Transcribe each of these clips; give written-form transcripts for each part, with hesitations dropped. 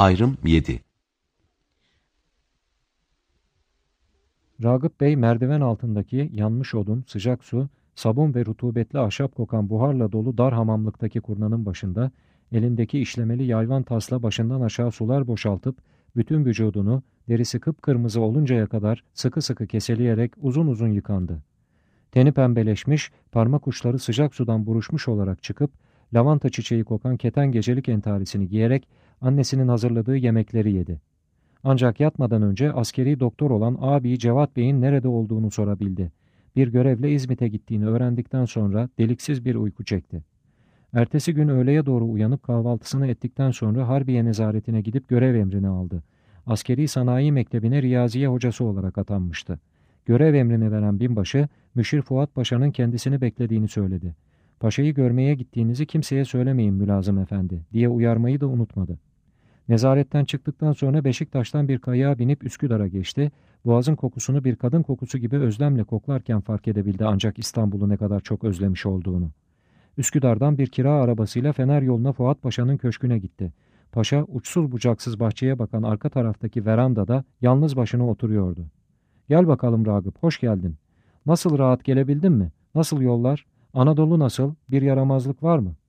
Ayrım 7. Ragıp Bey merdiven altındaki yanmış odun, sıcak su, sabun ve rutubetli ahşap kokan buharla dolu dar hamamlıktaki kurnanın başında, elindeki işlemeli yayvan tasla başından aşağı sular boşaltıp, bütün vücudunu derisi kıpkırmızı oluncaya kadar sıkı sıkı keseleyerek uzun uzun yıkandı. Teni pembeleşmiş, parmak uçları sıcak sudan buruşmuş olarak çıkıp, lavanta çiçeği kokan keten gecelik entarisini giyerek annesinin hazırladığı yemekleri yedi. Ancak yatmadan önce askeri doktor olan abi Cevat Bey'in nerede olduğunu sorabildi. Bir görevle İzmit'e gittiğini öğrendikten sonra deliksiz bir uyku çekti. Ertesi gün öğleye doğru uyanıp kahvaltısını ettikten sonra Harbiye nezaretine gidip görev emrini aldı. Askeri Sanayi Mektebi'ne Riyaziye hocası olarak atanmıştı. Görev emrini veren binbaşı, Müşir Fuat Paşa'nın kendisini beklediğini söyledi. Paşa'yı görmeye gittiğinizi kimseye söylemeyin mülazım efendi diye uyarmayı da unutmadı. Nezaretten çıktıktan sonra Beşiktaş'tan bir kayığa binip Üsküdar'a geçti. Boğazın kokusunu bir kadın kokusu gibi özlemle koklarken fark edebildi ancak İstanbul'u ne kadar çok özlemiş olduğunu. Üsküdar'dan bir kira arabasıyla Fener yoluna Fuat Paşa'nın köşküne gitti. Paşa uçsuz bucaksız bahçeye bakan arka taraftaki verandada yalnız başına oturuyordu. "Gel bakalım Ragıp, hoş geldin. Nasıl, rahat gelebildin mi? Nasıl yollar? Anadolu nasıl? Bir yaramazlık var mı?"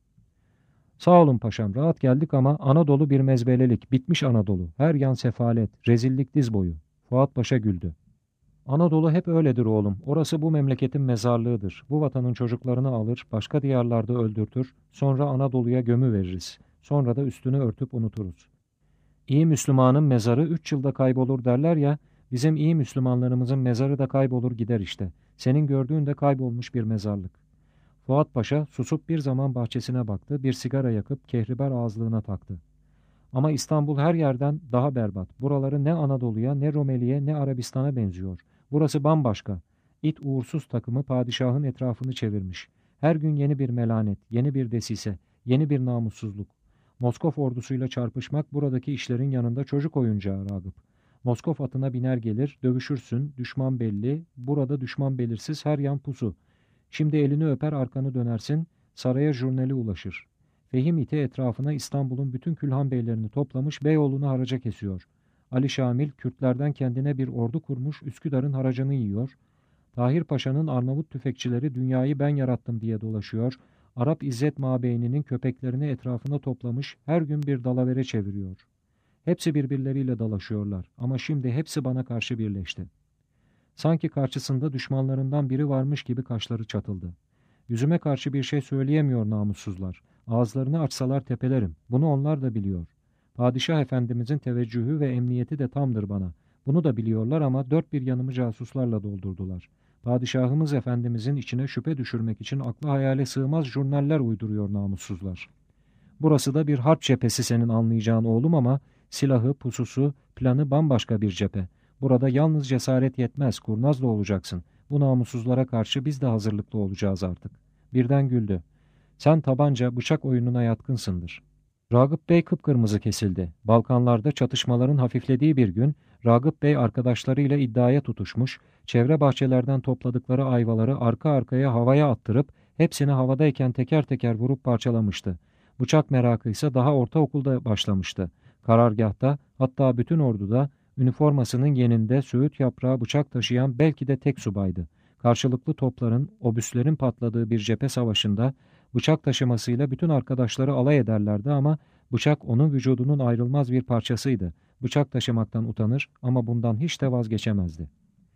"Sağ olun paşam, rahat geldik ama Anadolu bir mezbelelik, bitmiş Anadolu. Her yan sefalet, rezillik diz boyu." Fuat Paşa güldü. "Anadolu hep öyledir oğlum. Orası bu memleketin mezarlığıdır. Bu vatanın çocuklarını alır, başka diyarlarda öldürtür, sonra Anadolu'ya gömü veririz. Sonra da üstünü örtüp unuturuz. İyi Müslümanın mezarı 3 yılda kaybolur derler ya, bizim iyi Müslümanlarımızın mezarı da kaybolur gider işte. Senin gördüğün de kaybolmuş bir mezarlık." Fuat Paşa susup bir zaman bahçesine baktı, bir sigara yakıp kehribar ağızlığına taktı. "Ama İstanbul her yerden daha berbat. Buraları ne Anadolu'ya, ne Rumeli'ye, ne Arabistan'a benziyor. Burası bambaşka. İt uğursuz takımı padişahın etrafını çevirmiş. Her gün yeni bir melanet, yeni bir desise, yeni bir namussuzluk. Moskov ordusuyla çarpışmak buradaki işlerin yanında çocuk oyuncağı Ragıp. Moskov atına biner gelir, dövüşürsün, düşman belli, burada düşman belirsiz, her yan pusu. Şimdi elini öper arkanı dönersin, saraya jurnali ulaşır. Fehim iti etrafına İstanbul'un bütün külhan beylerini toplamış, Beyoğlu'nu haraca kesiyor. Ali Şamil Kürtlerden kendine bir ordu kurmuş, Üsküdar'ın haracını yiyor. Tahir Paşa'nın Arnavut tüfekçileri dünyayı ben yarattım diye dolaşıyor. Arap İzzet Mabeyni'nin köpeklerini etrafına toplamış, her gün bir dalavere çeviriyor. Hepsi birbirleriyle dalaşıyorlar ama şimdi hepsi bana karşı birleşti. Sanki karşısında düşmanlarından biri varmış gibi kaşları çatıldı. Yüzüme karşı bir şey söyleyemiyor namussuzlar. Ağızlarını açsalar tepelerim. Bunu onlar da biliyor. Padişah Efendimizin teveccühü ve emniyeti de tamdır bana. Bunu da biliyorlar ama dört bir yanımı casuslarla doldurdular. Padişahımız Efendimizin içine şüphe düşürmek için akla hayale sığmaz jurnaller uyduruyor namussuzlar. Burası da bir harp cephesi senin anlayacağın oğlum ama silahı, pususu, planı bambaşka bir cephe. Burada yalnız cesaret yetmez, kurnaz da olacaksın. Bu namussuzlara karşı biz de hazırlıklı olacağız artık." Birden güldü. "Sen tabanca, bıçak oyununa yatkınsındır." Ragıp Bey kıpkırmızı kesildi. Balkanlarda çatışmaların hafiflediği bir gün, Ragıp Bey arkadaşlarıyla iddiaya tutuşmuş, çevre bahçelerden topladıkları ayvaları arka arkaya havaya attırıp, hepsini havadayken teker teker vurup parçalamıştı. Bıçak merakı ise daha ortaokulda başlamıştı. Karargâhta, hatta bütün orduda, üniformasının yeninde söğüt yaprağı bıçak taşıyan belki de tek subaydı. Karşılıklı topların, obüslerin patladığı bir cephe savaşında, bıçak taşımasıyla bütün arkadaşları alay ederlerdi ama bıçak onun vücudunun ayrılmaz bir parçasıydı. Bıçak taşımaktan utanır ama bundan hiç de vazgeçemezdi.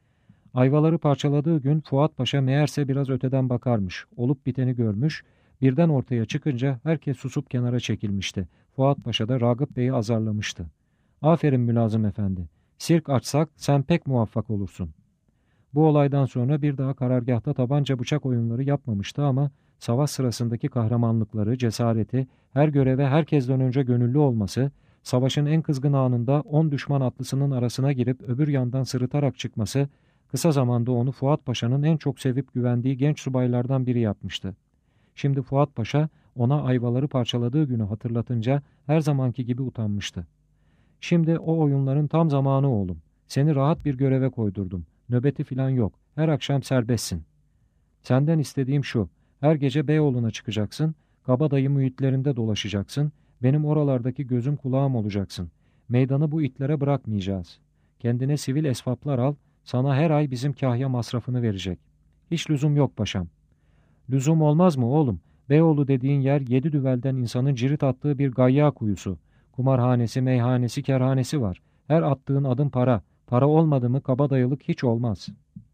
Ayvaları parçaladığı gün Fuat Paşa meğerse biraz öteden bakarmış, olup biteni görmüş, birden ortaya çıkınca herkes susup kenara çekilmişti. Fuat Paşa da Ragıp Bey'i azarlamıştı. "Aferin mülazım efendi, sirk açsak sen pek muvaffak olursun." Bu olaydan sonra bir daha karargâhta tabanca bıçak oyunları yapmamıştı ama savaş sırasındaki kahramanlıkları, cesareti, her göreve herkesten önce gönüllü olması, savaşın en kızgın anında 10 düşman atlısının arasına girip öbür yandan sırıtarak çıkması, kısa zamanda onu Fuat Paşa'nın en çok sevip güvendiği genç subaylardan biri yapmıştı. Şimdi Fuat Paşa ona ayvaları parçaladığı günü hatırlatınca her zamanki gibi utanmıştı. "Şimdi o oyunların tam zamanı oğlum. Seni rahat bir göreve koydurdum. Nöbeti filan yok. Her akşam serbestsin. Senden istediğim şu. Her gece Beyoğlu'na çıkacaksın. Kabadayı mühitlerinde dolaşacaksın. Benim oralardaki gözüm kulağım olacaksın. Meydanı bu itlere bırakmayacağız. Kendine sivil esvaplar al, sana her ay bizim kahya masrafını verecek. Hiç lüzum yok paşam. Lüzum olmaz mı oğlum? Beyoğlu dediğin yer 7 düvelden insanın cirit attığı bir gayya kuyusu. Kumarhanesi, meyhanesi, kerhanesi var. Her attığın adım para. Para olmadı mı kabadayılık hiç olmaz.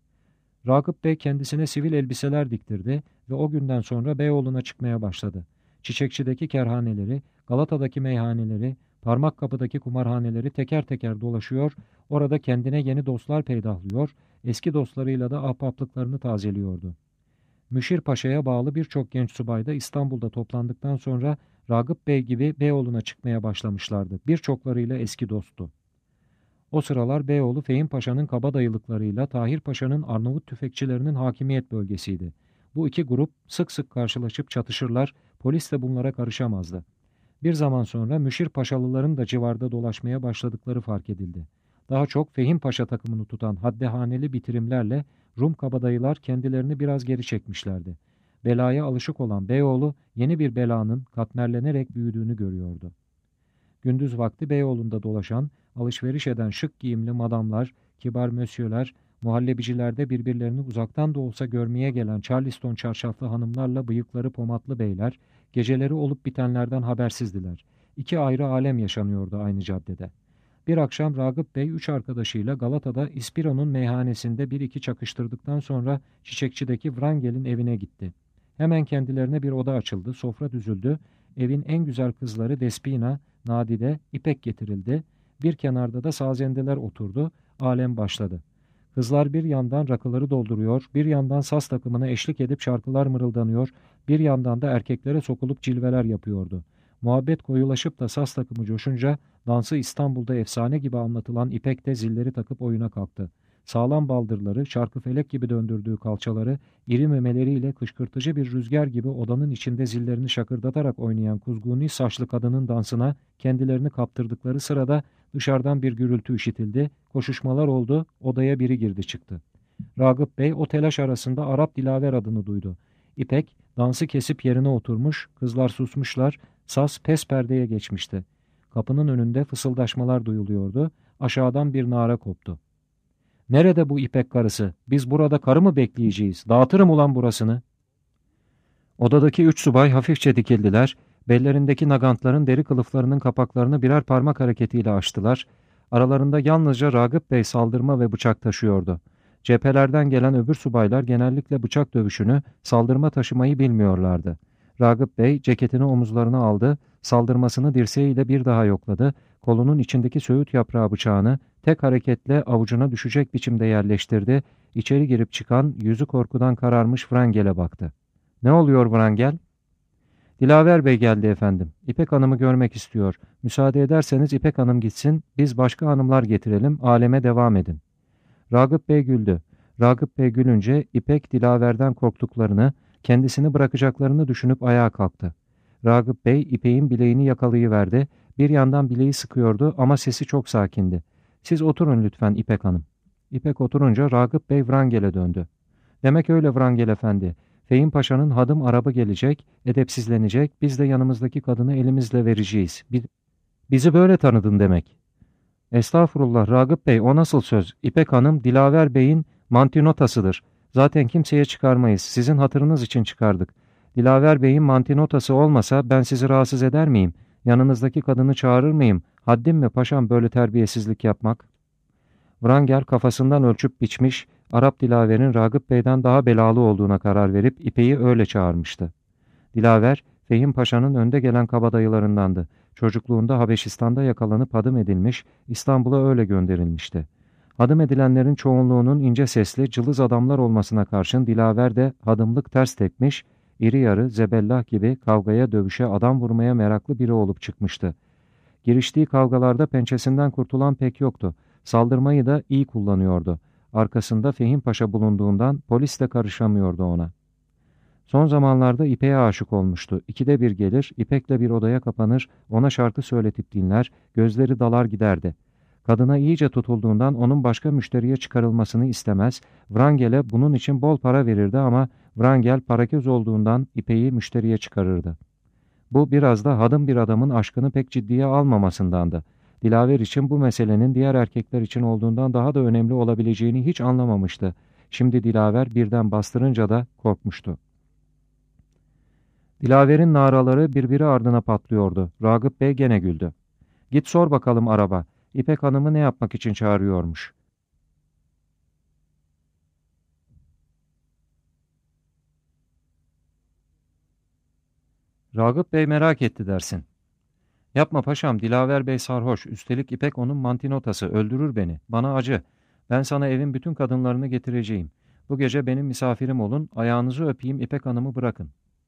Ragıp Bey kendisine sivil elbiseler diktirdi ve o günden sonra Beyoğlu'na çıkmaya başladı. Çiçekçideki kerhaneleri, Galata'daki meyhaneleri, Parmakkapı'daki kumarhaneleri teker teker dolaşıyor, orada kendine yeni dostlar peydahlıyor, eski dostlarıyla da ahbaplıklarını tazeliyordu. Müşir Paşa'ya bağlı birçok genç subay da İstanbul'da toplandıktan sonra Ragıp Bey gibi Beyoğlu'na çıkmaya başlamışlardı. Birçoklarıyla eski dosttu. O sıralar Beyoğlu Fehim Paşa'nın kabadayılıklarıyla Tahir Paşa'nın Arnavut tüfekçilerinin hakimiyet bölgesiydi. Bu iki grup sık sık karşılaşıp çatışırlar, polis de bunlara karışamazdı. Bir zaman sonra Müşir Paşalıların da civarda dolaşmaya başladıkları fark edildi. Daha çok Fehim Paşa takımını tutan haddehaneli bitirimlerle Rum kabadayılar kendilerini biraz geri çekmişlerdi. Belaya alışık olan Beyoğlu yeni bir belanın katmerlenerek büyüdüğünü görüyordu. Gündüz vakti Beyoğlu'nda dolaşan, alışveriş eden şık giyimli madamlar, kibar mösyöler, muhallebicilerde birbirlerini uzaktan da olsa görmeye gelen Charleston çarşaflı hanımlarla bıyıkları pomatlı beyler, geceleri olup bitenlerden habersizdiler. İki ayrı alem yaşanıyordu aynı caddede. Bir akşam Ragıp Bey üç arkadaşıyla Galata'da İspiro'nun meyhanesinde bir iki çakıştırdıktan sonra Çiçekçi'deki Wrangel'in evine gitti. Hemen kendilerine bir oda açıldı, sofra düzüldü, evin en güzel kızları Despina, Nadide, İpek getirildi. Bir kenarda da sazendeler oturdu. Alem başladı. Kızlar bir yandan rakıları dolduruyor, bir yandan saz takımına eşlik edip şarkılar mırıldanıyor, bir yandan da erkeklere sokulup cilveler yapıyordu. Muhabbet koyulaşıp da saz takımı coşunca dansı İstanbul'da efsane gibi anlatılan İpek de zilleri takıp oyuna kalktı. Sağlam baldırları, çarkıfelek gibi döndürdüğü kalçaları, iri memeleriyle kışkırtıcı bir rüzgar gibi odanın içinde zillerini şakırdatarak oynayan kuzguni saçlı kadının dansına kendilerini kaptırdıkları sırada dışarıdan bir gürültü işitildi, koşuşmalar oldu, odaya biri girdi çıktı. Ragıp Bey o telaş arasında Arap Dilaver adını duydu. İpek dansı kesip yerine oturmuş, kızlar susmuşlar, saz pes perdeye geçmişti. Kapının önünde fısıldaşmalar duyuluyordu, aşağıdan bir nara koptu. "Nerede bu İpek karısı? Biz burada karı mı bekleyeceğiz? Dağıtırım ulan burasını." Odadaki üç subay hafifçe dikildiler, bellerindeki nagantların deri kılıflarının kapaklarını birer parmak hareketiyle açtılar. Aralarında yalnızca Ragıp Bey saldırma ve bıçak taşıyordu. Cephelerden gelen öbür subaylar genellikle bıçak dövüşünü, saldırma taşımayı bilmiyorlardı. Ragıp Bey ceketini omuzlarına aldı, saldırmasını dirseğiyle bir daha yokladı, kolunun içindeki söğüt yaprağı bıçağını tek hareketle avucuna düşecek biçimde yerleştirdi, içeri girip çıkan, yüzü korkudan kararmış Wrangel'e baktı. "Ne oluyor Wrangel?" "Dilaver Bey geldi efendim. İpek Hanım'ı görmek istiyor. Müsaade ederseniz İpek Hanım gitsin, biz başka hanımlar getirelim, aleme devam edin." Ragıp Bey güldü. Ragıp Bey gülünce İpek Dilaver'den korktuklarını, kendisini bırakacaklarını düşünüp ayağa kalktı. Ragıp Bey İpek'in bileğini yakalayıverdi. Bir yandan bileği sıkıyordu ama sesi çok sakindi. "Siz oturun lütfen İpek Hanım." İpek oturunca Ragıp Bey Wrangel'e döndü. "Demek öyle Wrangel Efendi. Fehim Paşa'nın hadım arabı gelecek, edepsizlenecek, biz de yanımızdaki kadını elimizle vereceğiz. Bizi böyle tanıdın demek." "Estağfurullah Ragıp Bey, o nasıl söz? İpek Hanım Dilaver Bey'in mantinotasıdır. Zaten kimseye çıkarmayız, sizin hatırınız için çıkardık. Dilaver Bey'in mantinotası olmasa ben sizi rahatsız eder miyim? Yanınızdaki kadını çağırır mıyım? Haddim mi paşam böyle terbiyesizlik yapmak?" Wrangel kafasından ölçüp biçmiş, Arap Dilaver'in Ragıp Bey'den daha belalı olduğuna karar verip İpek'i öyle çağırmıştı. Dilaver, Fehim Paşa'nın önde gelen kabadayılarındandı. Çocukluğunda Habeşistan'da yakalanıp hadım edilmiş, İstanbul'a öyle gönderilmişti. Hadım edilenlerin çoğunluğunun ince sesli, cılız adamlar olmasına karşın Dilaver de hadımlık ters tepmiş, iri yarı, zebellah gibi kavgaya, dövüşe, adam vurmaya meraklı biri olup çıkmıştı. Giriştiği kavgalarda pençesinden kurtulan pek yoktu. Saldırmayı da iyi kullanıyordu. Arkasında Fehim Paşa bulunduğundan polis de karışamıyordu ona. Son zamanlarda İpek'e aşık olmuştu. İkide bir gelir, İpek'le bir odaya kapanır, ona şarkı söyletip dinler, gözleri dalar giderdi. Kadına iyice tutulduğundan onun başka müşteriye çıkarılmasını istemez, Wrangel'e bunun için bol para verirdi ama Wrangel paraköz olduğundan İpek'i müşteriye çıkarırdı. Bu biraz da hadım bir adamın aşkını pek ciddiye almamasındandı. Dilaver için bu meselenin diğer erkekler için olduğundan daha da önemli olabileceğini hiç anlamamıştı. Şimdi Dilaver birden bastırınca da korkmuştu. Dilaver'in naraları birbiri ardına patlıyordu. Ragıp Bey gene güldü. "Git sor bakalım araba. İpek Hanım'ı ne yapmak için çağırıyormuş?" Ragıp Bey merak etti dersin. "Yapma paşam, Dilaver Bey sarhoş. Üstelik İpek onun mantinotası. Öldürür beni. Bana acı. Ben sana evin bütün kadınlarını getireceğim. Bu gece benim misafirim olun. Ayağınızı öpeyim, İpek Hanım'ı bırakın."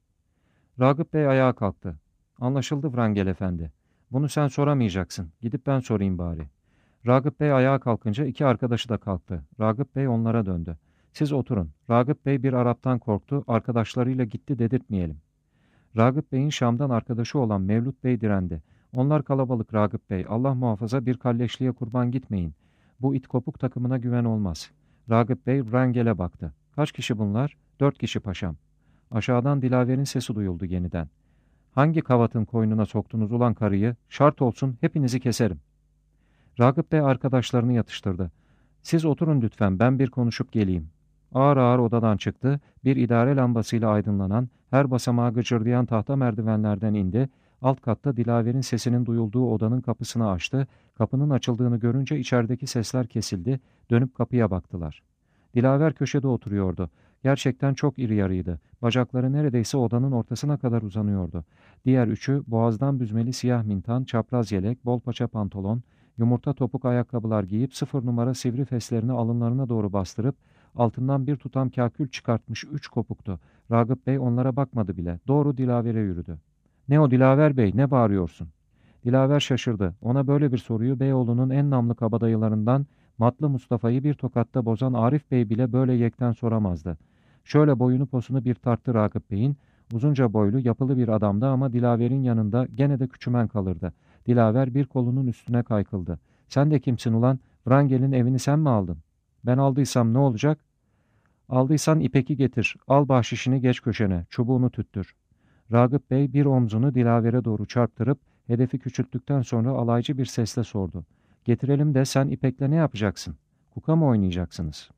Ragıp Bey ayağa kalktı. "Anlaşıldı Vrangel Efendi. Bunu sen soramayacaksın. Gidip ben sorayım bari." Ragıp Bey ayağa kalkınca iki arkadaşı da kalktı. Ragıp Bey onlara döndü. "Siz oturun. Ragıp Bey bir Arap'tan korktu. Arkadaşlarıyla gitti dedirtmeyelim." Ragıp Bey'in Şam'dan arkadaşı olan Mevlut Bey direndi. "Onlar kalabalık Ragıp Bey. Allah muhafaza bir kalleşliğe kurban gitmeyin. Bu it kopuk takımına güven olmaz." Ragıp Bey Vrangel'e baktı. "Kaç kişi bunlar?" "4 kişi paşam." Aşağıdan Dilaver'in sesi duyuldu yeniden. "Hangi kavatın koynuna soktunuz ulan karıyı? Şart olsun hepinizi keserim." Ragıp Bey arkadaşlarını yatıştırdı. "Siz oturun lütfen, ben bir konuşup geleyim." Ağır ağır odadan çıktı, bir idare lambasıyla aydınlanan, her basamağı gıcırdayan tahta merdivenlerden indi, alt katta Dilaver'in sesinin duyulduğu odanın kapısını açtı, kapının açıldığını görünce içerideki sesler kesildi, dönüp kapıya baktılar. Dilaver köşede oturuyordu. Gerçekten çok iri yarıydı. Bacakları neredeyse odanın ortasına kadar uzanıyordu. Diğer üçü boğazdan büzmeli siyah mintan, çapraz yelek, bol paça pantolon, yumurta topuk ayakkabılar giyip 0 numara sivri feslerini alınlarına doğru bastırıp altından bir tutam kakül çıkartmış 3 kopuktu. Ragıp Bey onlara bakmadı bile. Doğru Dilaver'e yürüdü. "Ne o Dilaver Bey, ne bağırıyorsun?" Dilaver şaşırdı. Ona böyle bir soruyu Beyoğlu'nun en namlı kabadayılarından Matlı Mustafa'yı bir tokatta bozan Arif Bey bile böyle yekten soramazdı. Şöyle boyunu posunu bir tarttı Ragıp Bey'in. Uzunca boylu, yapılı bir adamdı ama Dilaver'in yanında gene de küçümen kalırdı. Dilaver bir kolunun üstüne kaykıldı. "Sen de kimsin ulan? Vrangel'in evini sen mi aldın?" "Ben aldıysam ne olacak?" "Aldıysan İpek'i getir. Al bahşişini geç köşene. Çubuğunu tüttür." Ragıp Bey bir omzunu Dilaver'e doğru çarptırıp hedefi küçülttükten sonra alaycı bir sesle sordu. "Getirelim de sen İpek'le ne yapacaksın? Kuka mı oynayacaksınız?"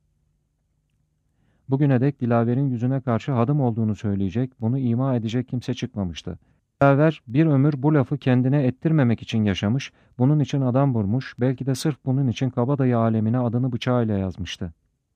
Bugüne dek Dilaver'in yüzüne karşı hadım olduğunu söyleyecek, bunu ima edecek kimse çıkmamıştı. Dilaver bir ömür bu lafı kendine ettirmemek için yaşamış, bunun için adam vurmuş, belki de sırf bunun için kabadayı alemine adını bıçağıyla yazmıştı.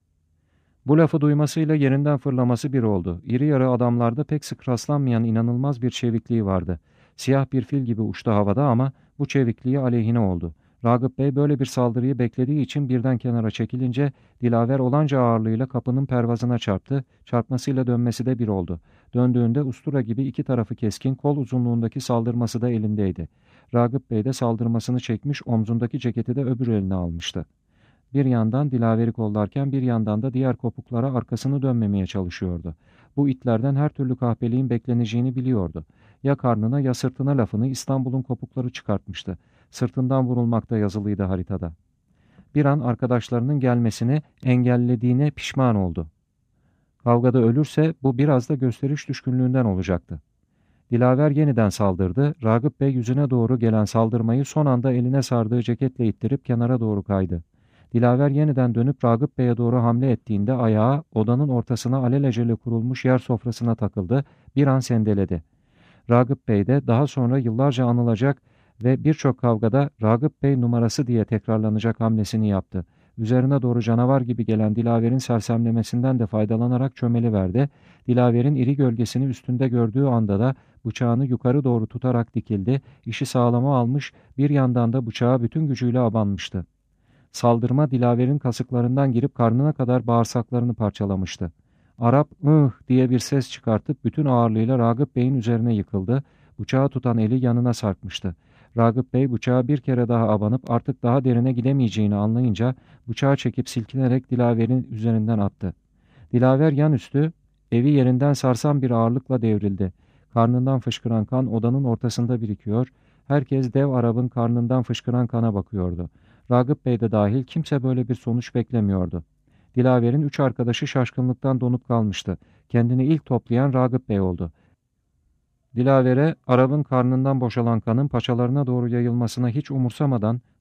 Bu lafı duymasıyla yerinden fırlaması bir oldu. İri yarı adamlarda pek sık rastlanmayan inanılmaz bir çevikliği vardı. Siyah bir fil gibi uçtu havada ama bu çevikliği aleyhine oldu. Ragıp Bey böyle bir saldırıyı beklediği için birden kenara çekilince Dilaver olanca ağırlığıyla kapının pervazına çarptı. Çarpmasıyla dönmesi de bir oldu. Döndüğünde ustura gibi iki tarafı keskin, kol uzunluğundaki saldırması da elindeydi. Ragıp Bey de saldırmasını çekmiş, omzundaki ceketi de öbür eline almıştı. Bir yandan Dilaver'i kollarken bir yandan da diğer kopuklara arkasını dönmemeye çalışıyordu. Bu itlerden her türlü kahpeliğin bekleneceğini biliyordu. Ya karnına ya sırtına lafını İstanbul'un kopukları çıkartmıştı. Sırtından vurulmakta yazılıydı haritada. Bir an arkadaşlarının gelmesini engellediğine pişman oldu. Kavgada ölürse bu biraz da gösteriş düşkünlüğünden olacaktı. Dilaver yeniden saldırdı. Ragıp Bey yüzüne doğru gelen saldırmayı son anda eline sardığı ceketle ittirip kenara doğru kaydı. Dilaver yeniden dönüp Ragıp Bey'e doğru hamle ettiğinde ayağı odanın ortasına alelacele kurulmuş yer sofrasına takıldı, bir an sendeledi. Ragıp Bey de daha sonra yıllarca anılacak ve birçok kavgada Ragıp Bey numarası diye tekrarlanacak hamlesini yaptı. Üzerine doğru canavar gibi gelen Dilaver'in sersemlemesinden de faydalanarak çömeliverdi. Dilaver'in iri gölgesini üstünde gördüğü anda da bıçağını yukarı doğru tutarak dikildi, işi sağlama almış, bir yandan da bıçağa bütün gücüyle abanmıştı. Saldırma Dilaver'in kasıklarından girip karnına kadar bağırsaklarını parçalamıştı. Arap "ıh" diye bir ses çıkartıp bütün ağırlığıyla Ragıp Bey'in üzerine yıkıldı. Bıçağı tutan eli yanına sarkmıştı. Ragıp Bey bıçağı bir kere daha abanıp artık daha derine gidemeyeceğini anlayınca bıçağı çekip silkinerek Dilaver'in üzerinden attı. Dilaver yanüstü evi yerinden sarsan bir ağırlıkla devrildi. Karnından fışkıran kan odanın ortasında birikiyor. Herkes dev Arap'ın karnından fışkıran kana bakıyordu. Ragıp Bey de dahil kimse böyle bir sonuç beklemiyordu. Dilaver'in 3 arkadaşı şaşkınlıktan donup kalmıştı. Kendini ilk toplayan Ragıp Bey oldu. Dilaver'e Arap'ın karnından boşalan kanın paçalarına doğru yayılmasına hiç umursamadan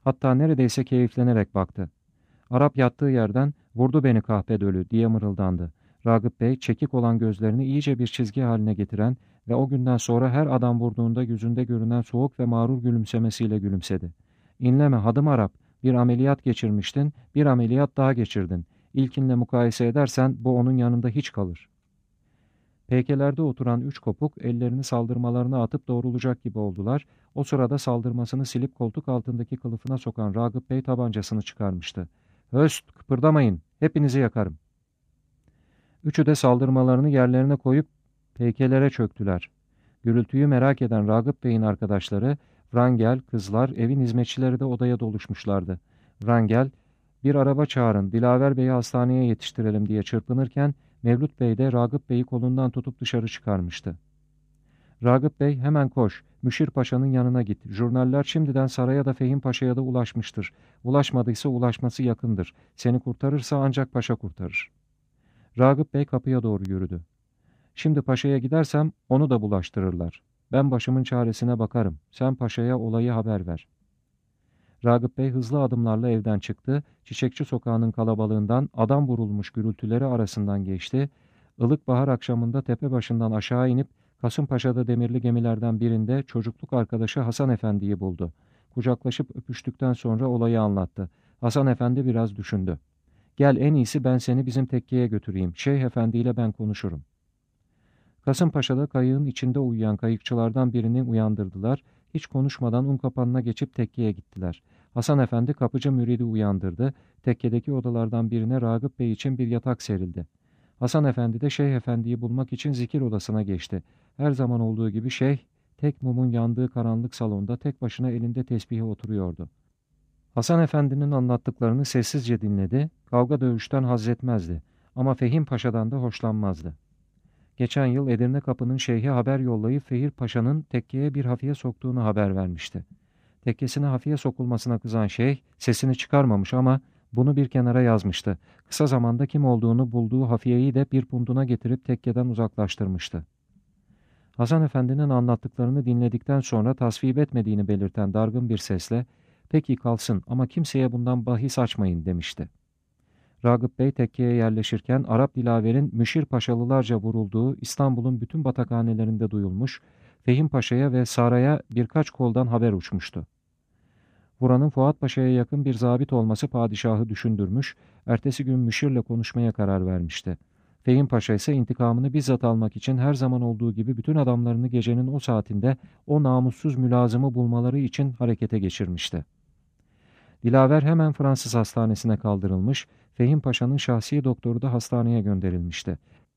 Hatta neredeyse keyiflenerek baktı. Arap yattığı yerden "Vurdu beni kahpedölü" diye mırıldandı. Ragıp Bey çekik olan gözlerini iyice bir çizgi haline getiren ve o günden sonra her adam vurduğunda yüzünde görünen soğuk ve mağrur gülümsemesiyle gülümsedi. "İnleme hadım Arap, bir ameliyat geçirmiştin, bir ameliyat daha geçirdin. İlkinle mukayese edersen bu onun yanında hiç kalır." Peykelerde oturan üç kopuk ellerini saldırmalarına atıp doğrulacak gibi oldular. O sırada saldırmasını silip koltuk altındaki kılıfına sokan Ragıp Bey tabancasını çıkarmıştı. "Höst, kıpırdamayın, hepinizi yakarım." Üçü de saldırmalarını yerlerine koyup peykelere çöktüler. Gürültüyü merak eden Ragıp Bey'in arkadaşları, Wrangel, kızlar, evin hizmetçileri de odaya doluşmuşlardı. Wrangel, "Bir araba çağırın, Dilaver Bey'i hastaneye yetiştirelim" diye çırpınırken, Mevlüt Bey de Ragıp Bey'i kolundan tutup dışarı çıkarmıştı. Ragıp Bey, "Hemen koş, Müşir Paşa'nın yanına git. Jurnaller şimdiden saraya da Fehim Paşa'ya da ulaşmıştır. Ulaşmadıysa ulaşması yakındır. Seni kurtarırsa ancak Paşa kurtarır." Ragıp Bey kapıya doğru yürüdü. "Şimdi Paşa'ya gidersem onu da bulaştırırlar. Ben başımın çaresine bakarım. Sen Paşa'ya olayı haber ver." Ragıp Bey hızlı adımlarla evden çıktı. Çiçekçi Sokağı'nın kalabalığından adam vurulmuş gürültüleri arasından geçti. Ilık bahar akşamında tepe başından aşağı inip Kasımpaşa'da demirli gemilerden birinde çocukluk arkadaşı Hasan Efendi'yi buldu. Kucaklaşıp öpüştükten sonra olayı anlattı. Hasan Efendi biraz düşündü. "Gel, en iyisi ben seni bizim tekkeye götüreyim. Şeyh Efendi ile ben konuşurum." Kasımpaşa'da kayığın içinde uyuyan kayıkçılardan birini uyandırdılar. Hiç konuşmadan Unkapanı'na geçip tekkeye gittiler. Hasan Efendi kapıcı müridi uyandırdı. Tekkedeki odalardan birine Ragıp Bey için bir yatak serildi. Hasan Efendi de Şeyh Efendi'yi bulmak için zikir odasına geçti. Her zaman olduğu gibi şeyh, tek mumun yandığı karanlık salonda tek başına elinde tesbihi oturuyordu. Hasan Efendi'nin anlattıklarını sessizce dinledi. Kavga dövüşten haz etmezdi. Ama Fehim Paşa'dan da hoşlanmazdı. Geçen yıl Edirne Kapı'nın şeyhi haber yollayıp Fehir Paşa'nın tekkeye bir hafiye soktuğunu haber vermişti. Tekkesine hafiye sokulmasına kızan şeyh sesini çıkarmamış ama bunu bir kenara yazmıştı. Kısa zamanda kim olduğunu bulduğu hafiyeyi de bir punduna getirip tekkeden uzaklaştırmıştı. Hasan Efendi'nin anlattıklarını dinledikten sonra tasvip etmediğini belirten dargın bir sesle "Peki kalsın ama kimseye bundan bahis açmayın" demişti. Ragıp Bey tekkeye yerleşirken Arap Dilaver'in Müşir Paşalılarca vurulduğu İstanbul'un bütün batakhanelerinde duyulmuş, Fehim Paşa'ya ve saraya birkaç koldan haber uçmuştu. Vuranın Fuat Paşa'ya yakın bir zabit olması padişahı düşündürmüş, ertesi gün Müşir'le konuşmaya karar vermişti. Fehim Paşa ise intikamını bizzat almak için her zaman olduğu gibi bütün adamlarını gecenin o saatinde o namussuz mülazımı bulmaları için harekete geçirmişti. Dilaver hemen Fransız hastanesine kaldırılmış, Fehim Paşa'nın şahsi doktoru da hastaneye gönderilmişti.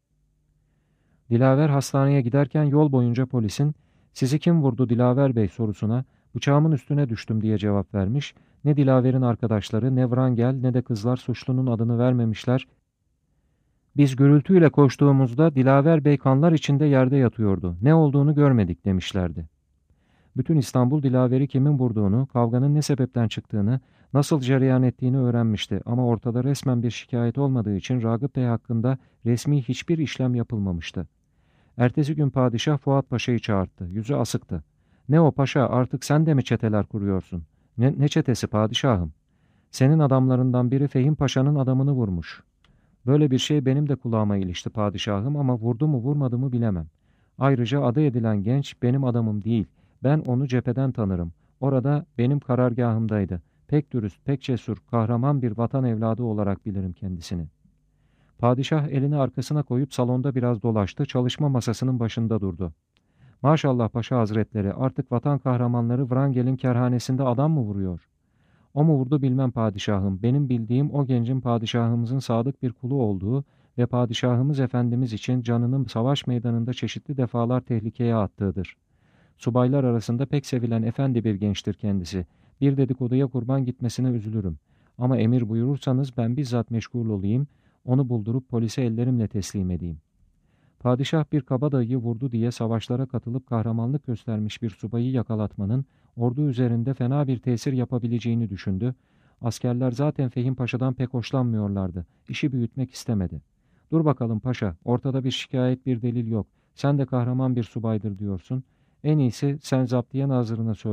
Dilaver hastaneye giderken yol boyunca polisin "Sizi kim vurdu Dilaver Bey?" sorusuna "Bıçağımın üstüne düştüm" diye cevap vermiş. Ne Dilaver'in arkadaşları, ne Wrangel ne de kızlar suçlunun adını vermemişler. "Biz gürültüyle koştuğumuzda Dilaver Bey kanlar içinde yerde yatıyordu. Ne olduğunu görmedik" demişlerdi. Bütün İstanbul Dilaver'i kimin vurduğunu, kavganın ne sebepten çıktığını, nasıl cereyan ettiğini öğrenmişti ama ortada resmen bir şikayet olmadığı için Ragıp Bey hakkında resmi hiçbir işlem yapılmamıştı. Ertesi gün padişah Fuat Paşa'yı çağırttı. Yüzü asıktı. "Ne o paşa, artık sen de mi çeteler kuruyorsun?" Ne çetesi padişahım?" "Senin adamlarından biri Fehim Paşa'nın adamını vurmuş." "Böyle bir şey benim de kulağıma ilişti padişahım ama vurdu mu vurmadı mı bilemem. Ayrıca adı edilen genç benim adamım değil. Ben onu cepheden tanırım. Orada benim karargahımdaydı. Pek dürüst, pek cesur, kahraman bir vatan evladı olarak bilirim kendisini." Padişah elini arkasına koyup salonda biraz dolaştı, çalışma masasının başında durdu. "Maşallah Paşa Hazretleri, artık vatan kahramanları Wrangel'in kerhanesinde adam mı vuruyor?" "O mu vurdu bilmem padişahım. Benim bildiğim o gencin padişahımızın sadık bir kulu olduğu ve padişahımız efendimiz için canını savaş meydanında çeşitli defalar tehlikeye attığıdır. Subaylar arasında pek sevilen efendi bir gençtir kendisi. Bir dedikoduya kurban gitmesine üzülürüm. Ama emir buyurursanız ben bizzat meşgul olayım, onu buldurup polise ellerimle teslim edeyim." Padişah bir kabadayıyı vurdu diye savaşlara katılıp kahramanlık göstermiş bir subayı yakalatmanın ordu üzerinde fena bir tesir yapabileceğini düşündü. Askerler zaten Fehim Paşa'dan pek hoşlanmıyorlardı. İşi büyütmek istemedi. "Dur bakalım paşa, ortada bir şikayet, bir delil yok. Sen de kahraman bir subaydır diyorsun. En iyisi sen zaptiye nazırına söyle,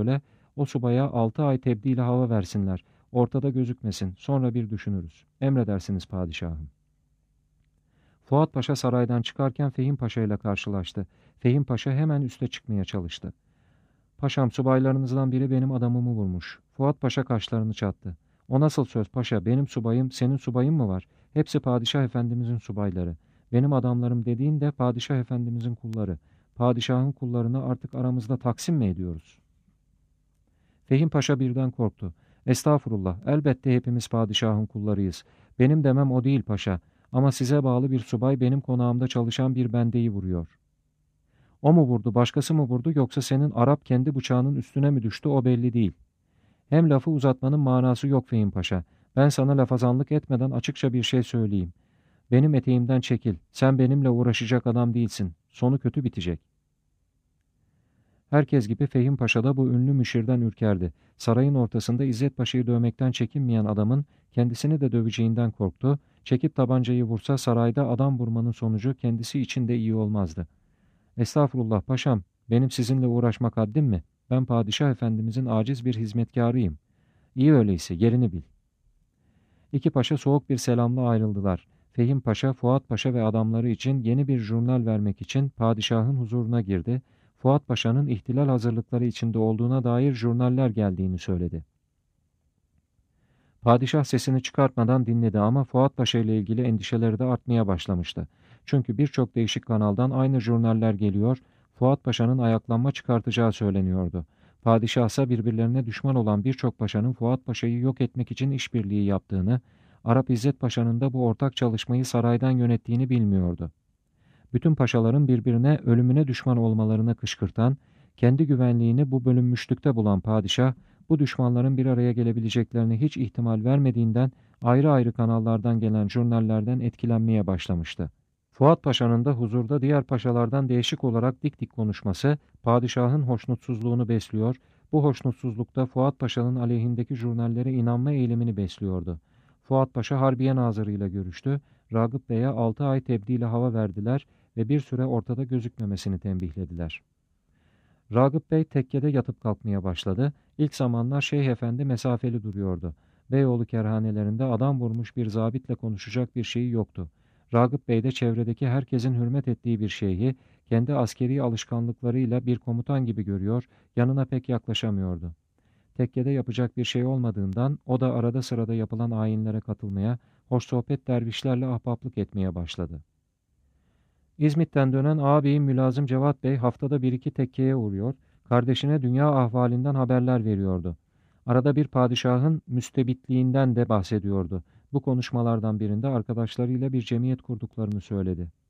O subaya 6 ay tebdili hava versinler. Ortada gözükmesin. Sonra bir düşünürüz. Emredersiniz padişahım. Fuat Paşa saraydan çıkarken Fehim Paşa ile karşılaştı. Fehim Paşa hemen üste çıkmaya çalıştı. Paşam, subaylarınızdan biri benim adamımı vurmuş. Fuat Paşa kaşlarını çattı. O nasıl söz paşa? Benim subayım, senin subayın mı var? Hepsi padişah efendimizin subayları. Benim adamlarım dediğin de padişah efendimizin kulları. Padişahın kullarını artık aramızda taksim mi ediyoruz? Fehim Paşa birden korktu. Estağfurullah, elbette hepimiz padişahın kullarıyız. Benim demem o değil paşa. Ama size bağlı bir subay benim konağımda çalışan bir bendeyi vuruyor. O mu vurdu, başkası mı vurdu, yoksa senin Arap kendi bıçağının üstüne mi düştü, o belli değil. Hem lafı uzatmanın manası yok Fehim Paşa. Ben sana lafazanlık etmeden açıkça bir şey söyleyeyim. Benim eteğimden çekil. Sen benimle uğraşacak adam değilsin. Sonu kötü bitecek. Herkes gibi Fehim Paşa da bu ünlü müşirden ürkerdi. Sarayın ortasında İzzet Paşa'yı dövmekten çekinmeyen adamın kendisini de döveceğinden korktu. Çekip tabancayı vursa sarayda adam vurmanın sonucu kendisi için de iyi olmazdı. Estağfurullah paşam, benim sizinle uğraşmak haddim mi? Ben padişah efendimizin aciz bir hizmetkarıyım. İyi öyleyse, yerini bil. İki paşa soğuk bir selamla ayrıldılar. Fehim Paşa, Fuat Paşa ve adamları için yeni bir jurnal vermek için padişahın huzuruna girdi. Fuat Paşa'nın ihtilal hazırlıkları içinde olduğuna dair jurnaller geldiğini söyledi. Padişah sesini çıkartmadan dinledi ama Fuat Paşa ile ilgili endişeleri de artmaya başlamıştı. Çünkü birçok değişik kanaldan aynı jurnaller geliyor, Fuat Paşa'nın ayaklanma çıkartacağı söyleniyordu. Padişah ise birbirlerine düşman olan birçok paşanın Fuat Paşa'yı yok etmek için işbirliği yaptığını, Arap İzzet Paşa'nın da bu ortak çalışmayı saraydan yönettiğini bilmiyordu. Bütün paşaların birbirine ölümüne düşman olmalarını kışkırtan, kendi güvenliğini bu bölünmüşlükte bulan padişah, bu düşmanların bir araya gelebileceklerine hiç ihtimal vermediğinden ayrı ayrı kanallardan gelen jurnallerden etkilenmeye başlamıştı. Fuat Paşa'nın da huzurda diğer paşalardan değişik olarak dik dik konuşması padişahın hoşnutsuzluğunu besliyor, bu hoşnutsuzlukta Fuat Paşa'nın aleyhindeki jurnallere inanma eğilimini besliyordu. Fuat Paşa Harbiye Nazırı ile görüştü, Ragıp Bey'e 6 ay tebdili hava verdiler ve bir süre ortada gözükmemesini tembihlediler. Ragıp Bey tekkede yatıp kalkmaya başladı. İlk zamanlar Şeyh Efendi mesafeli duruyordu. Beyoğlu kerhanelerinde adam vurmuş bir zabitle konuşacak bir şeyi yoktu. Ragıp Bey de çevredeki herkesin hürmet ettiği bir şeyhi, kendi askeri alışkanlıklarıyla bir komutan gibi görüyor, yanına pek yaklaşamıyordu. Tekkede yapacak bir şey olmadığından o da arada sırada yapılan ayinlere katılmaya, hoş sohbet dervişlerle ahbaplık etmeye başladı. İzmit'ten dönen ağabeyim Mülazım Cevat Bey haftada bir iki tekkeye uğruyor, kardeşine dünya ahvalinden haberler veriyordu. Arada bir padişahın müstebitliğinden de bahsediyordu. Bu konuşmalardan birinde arkadaşlarıyla bir cemiyet kurduklarını söyledi.